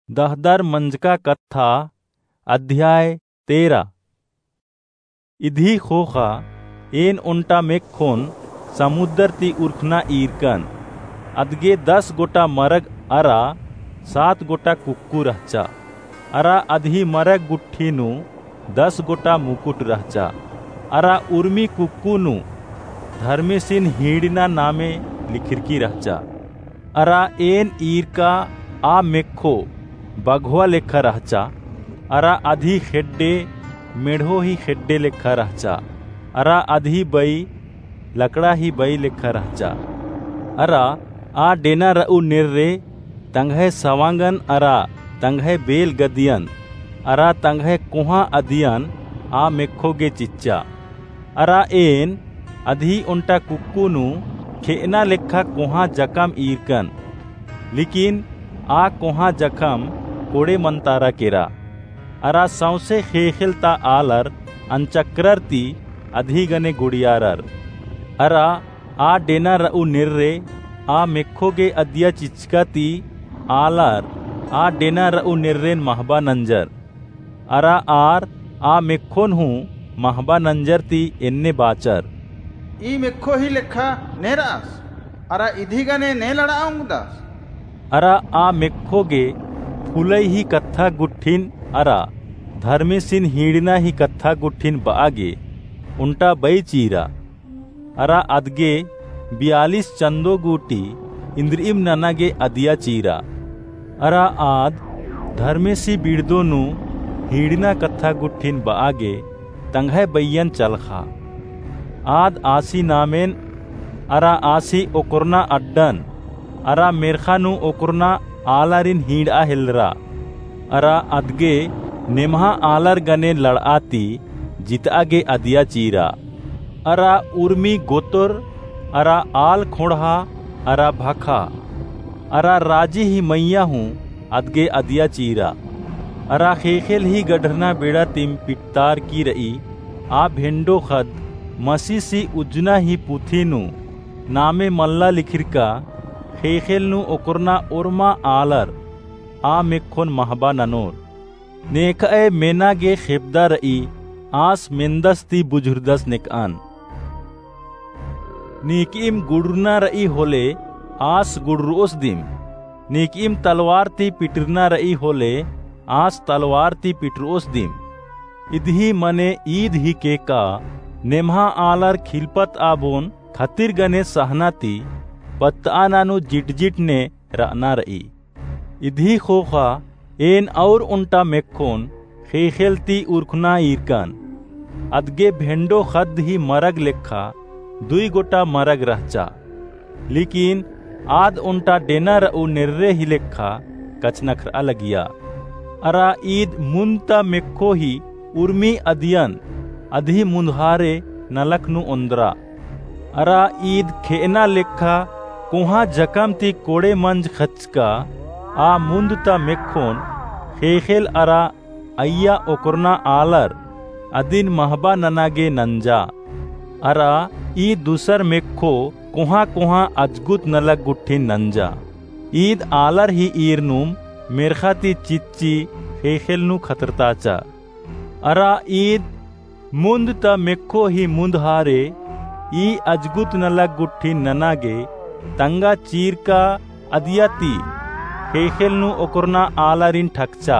दहदर मंजका कथा अध्याय 13। इधी खोखा एन उन्टा मेक्खोन समुद्र ती उर्खना ईरकन अदगे 10 गोटा मरग अरा 7 गोटा कुक्कू रहचा। अरा अधी मरग गुट्ठीनु 10 गोटा मुकुट रहचा। अरा उर्मी कुक्कूनु धर्मेसिन हीड़ना नामे लिखिरकी रहचा। अरा एन ईरका आ मेक्खो बघवा लेखा रहचा। अरा अधी खेड्डे मेढ़ो ही खेड्डे लेखा रहचा। अरा अधी बई लकड़ा ही बई लेखा रहचा। अरा आ डेना रऊ निर्रे तंगहे सवांगन अरा तंगहे बेल गदियन अरा तंगहे कुहा अदियन आ मेक्खोगे चिच्चा। अरा एन अधी उन्टा कुक्कूनु खेना लेखा कुहा जकम ईरकन लेकिन आ कुहा जखम कोड़े मंतारा केरा। अरा सौसे खेखिलता आलर अंचक्ररती अधी गने गुड़ियारर। अरा आ डेना रऊ निर्रे आ मेक्खोगे अदिया चिचकती आलर आ डेना रऊ निर्रेन महबा नंजर। अरा आर आ मेक्खोन हूँ महबा नंजर ती एन्ने बाचर ई मेक्खो ही लेखा नेरास अरा इधीगने ने लड़ाऊंगदास। अरा आ मेक्खोगे फुलई ही कत्था गुट्ठिन अरा धर्मेसिन हीड़ना ही कत्था गुट्ठिन बागे उन्टा बई चीरा। अरा अदगे 42 चंदो गुटी इंद्रिम ननागे अदिया चीरा। अरा आद धर्मेसी बिड़दोनु हीड़ना कत्था गुट्ठिन बागे तंगहे बैयन चलखा। आद आसी नामेन अरा आसी ओकुरना अड्डन अरा मेरखानु ओकुरना आलारिन हीड़ा हिलरा। अरा अदगे नेमहा आलर गने लड़ाती जितागे अदिया चीरा। अरा उर्मी गोतुर अरा आल खोड़ा अरा भाखा अरा राजी ही मैया हूँ अदगे अदिया चीरा। अरा खेखेल ही गढ़ना बेड़ा तिम पिट्तार की रई आ भेंडो खद मसीसी उजना ही पुथीनु नामे मल्ला लिखिरका खेखेलनु ओकुरना उर्मा आलर आ मेक्खोन महबा ननोर नेकाए मेनागे खेबदा रई आस मेंदस ती बुजुर्दस नेकान नीकीम गुड़ना रई होले आस गुड़रोस दिम नीकीम तलवार ती पिटरना रई होले आस तलवार ती पिटरोस दिम। इधी मने ईद ही के का नेमहा आलर खिलपत आबोन खतिर गने सहनाती पत्तानानु जिटजिट ने रना रई। इधी खोखा एन और उन्टा मेक्खोन खेखेलती उर्खना ईरकन अदगे भेंडो खद ही मरग लेखा 2 गोटा मरग रहचा। लेकिन आद उन्टा डेना रऊ निर्रे ही लेखा कचनखरा लगिया। अरा ईद मुंता मेक्खो ही उर्मी अदियन अधी मुंधारे नलखनु उंदरा। अरा ईद खेना लेखा कुहा जकम ती कोड़े मंज खचका आ मुंदता मेक्खोन खेखेल अरा अय्या ओकुरना आलर अदिन महबा ननागे नंजा। अरा ई दूसर मेक्खो कुहा कुहा अजगुत नलक गुट्ठी नंजा। ईद आलर ही ईरनुम मेरखाती चिच्ची खेखेलनु खतरताचा। अरा ईद मुंदता मेक्खो ही मुंदहारे ई अजगुत नलक गुट्ठी ननागे तंगा चीरका अदियाती खेखेलनु ओकुरना आलारिन ठकचा।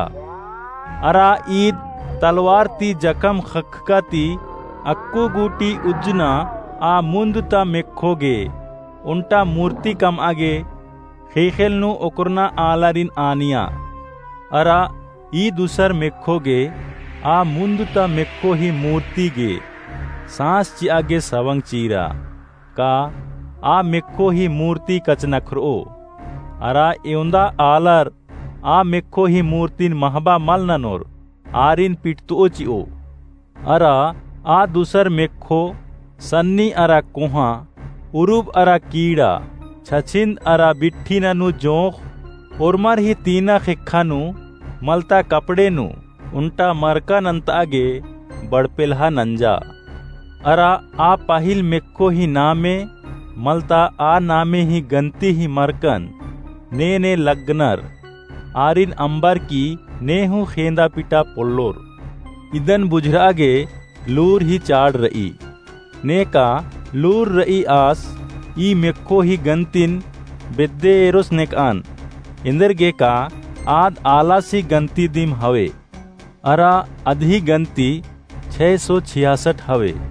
अरा ईद तलवार ती जकम खक्काती अक्को गुटी उजना आ मुंदता मेक्खोगे उन्टा मूर्ति कम आगे खेखेलनु ओकुरना आलारिन आनिया। अरा ई दूसर मेक्खोगे आ मुंदता मेक्खो ही मूर्ति गे सांस ची आगे सवंग चीरा का आ मेक्खो ही मूर्ति कचनखरो। अरा एउंदा आलर आ मेक्खो ही मूर्तिन महबा मल ननोर आरिन पिटतो चिओ। अरा आ दूसर मेक्खो सन्नी अरा कुहा उरुब अरा कीड़ा छछिंद अरा बिट्ठी ननु जोख उर्मर ही तीना खिखानु मलता कपड़े नु उन्टा मरका नंतागे बड़पेल्हा नंजा। अरा आ पाहिल मेक्को ही नामे मलता आ नामे ही गंती ही मरकन ने लग्नर आरिन अंबर की नेहू खेंदा पिटा पोल्लोर इदन बुझरागे लूर ही चाड़ रई नेका लूर रई आस ई मेक्को ही गंतिन बेद्दे एरोस नेकान इंदरगे का आद आलासी गंती दिम हवे अरा अधी गंती 666 हवे।